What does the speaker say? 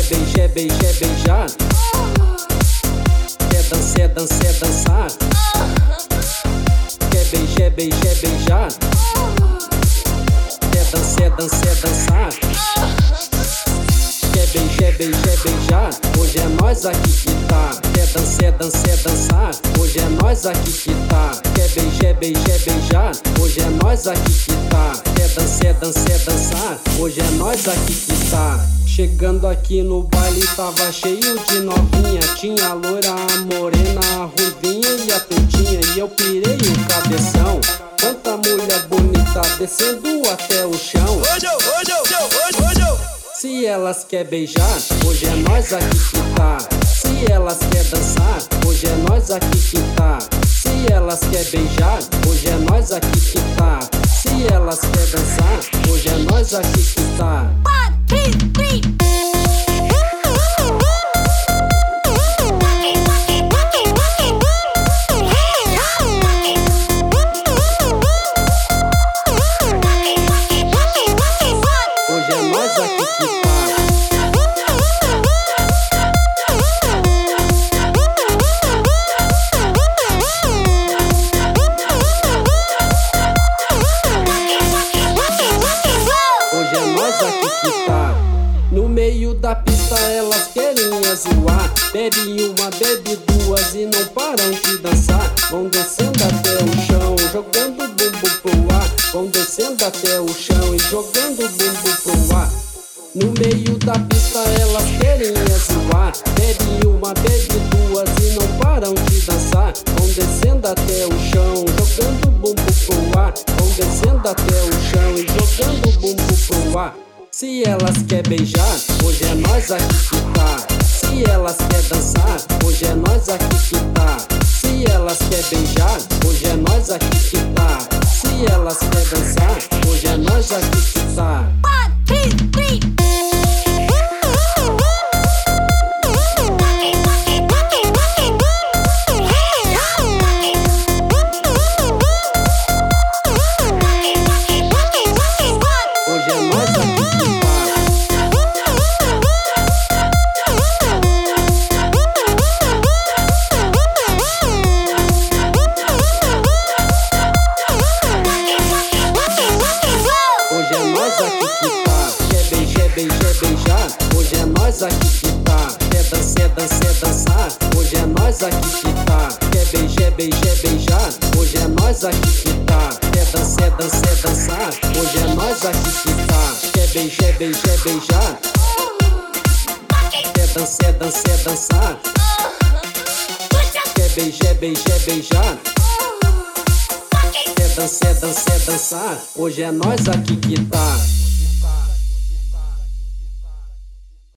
beijar. Quer dançar, dançar. Quer beijar. Quer dançar, dançar. Quer beijar. Hoje é nós aqui que tá. Quer dançar. Hoje é nós aqui que tá. Quer beijar. Hoje é nós aqui que tá. Quer dançar. Hoje é nós aqui que tá. Chegando aqui no baile tava cheio de novinha. Tinha a loira, a morena, a ruivinha e a pretinha. E eu pirei o cabeção. Quanta mulher bonita descendo até o chão. Se elas quer beijar, hoje é nós aqui que tá. Se elas quer dançar, hoje é nós aqui que tá. Se elas quer beijar, hoje é nós aqui que tá. Se elas quer dançar, hoje é nós aqui que tá. 1, 2, 3. No meio da pista elas querem zoar. Bebe uma, bebe duas e não param de dançar. Vão descendo até o chão, jogando bumbum pro ar. Vão descendo até o chão e jogando bumbum pro ar. No meio da pista elas querem zoar. Bebe uma, bebe duas e não param de dançar. Vão descendo até o chão, jogando bumbum pro ar. Vão descendo até o chão e jogando bumbum pro ar. Se elas quer beijar, hoje é nós aqui que tá. Se elas quer dançar, hoje é nós aqui que tá. Se elas quer beijar, hoje é nós aqui que tá. Se elas quer dançar, hoje é nós aqui que tá. 1, 2, 3. Beijar, hoje é nós aqui que tá. Quer dançar, hoje é nós aqui que tá. Quer beijar, hoje é nós aqui que tá. Quer dançar, hoje é nós aqui que tá. Quer beijar. Quer dançar. Quer beijar. Quer dançar, hoje é nós aqui que tá.